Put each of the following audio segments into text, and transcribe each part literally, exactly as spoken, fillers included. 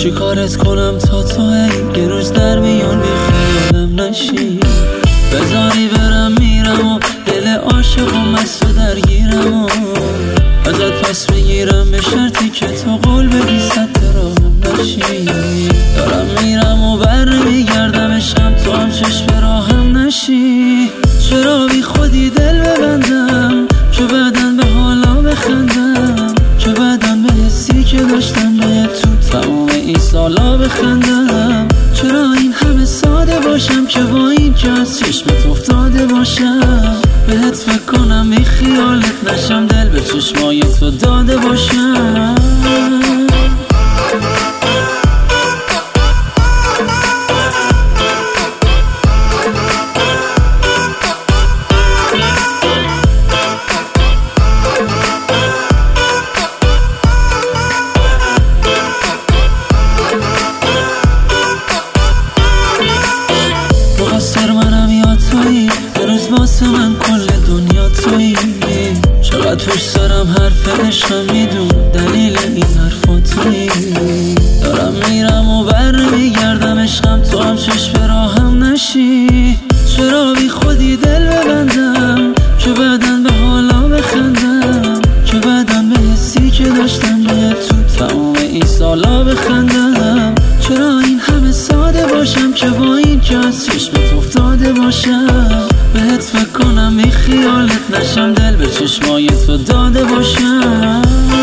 چی کارت کنم تا تو ای یه روز در میون بی خیالم نشی، بذاری برم میرم و دل عاشقم از تو درگیرم و ازت پس بگیرم به شرطی که تو قول بدی صد راهم نشی. دارم میرم و بر نمیگردمشم تو هم چشم به راهم نشی. چرا بی خودی دل ببندم که بعدن به حالا بخندم، که بعدن به حسی که داشتم به تو تمام این سالا بخندم. چرا این همه ساده باشم که با این که از چشمت افتاده باشم، بهت فکر کنم بی خیالت نشم، دل به چشمای تو داده باشم. مقصر منم یا تویی، هنوز واسه من کل دنیا تویی. چقدر پشت سرم حرف عشقم میدون دلیل این حرفا تویی. دارم میرم و بر نمیگردم عشقم تو هم چشم به راهم نشی. چرا بی خودی دل ببندم که بعدن به حالا بخندم، که بعدن به حسی که داشتم به تو تمام این سالا بخندم. چرا این همه ساده باشم که با این که از چشمت افتاده باشم، بهت فکر کنم بی خیالت نشم، دل به چشمای تو داده باشم.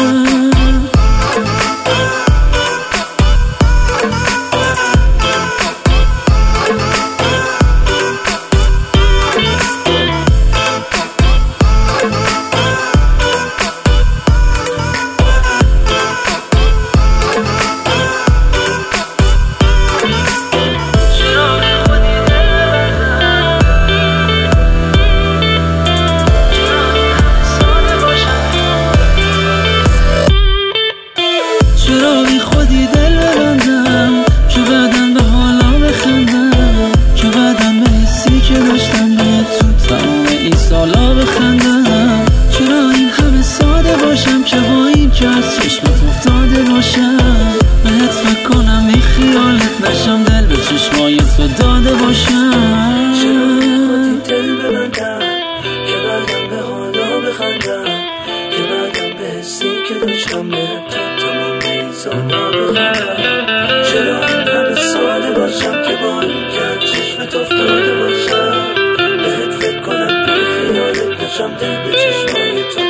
چرا بی خودی دل ببندم که بعدن به حالا بخندم، که بعدن به حسی که داشتم به تو تمام این سالا بخندم. چرا این همه ساده باشم که با این که از چشمت افتاده باشم، بهت فکر کنم بی خیالت نشم، دل به چشمای تو داده باشم. چرا بی خودی دل ببندم که بعدن به حالا بخندم، که بعدن به حسی که داشتم به تو سالا بخندم. چرا این همه ساده باشم که با این که چشمت افتاده باشم، بهت فکر کنم بی خیالت نشم، دل به چشمای تو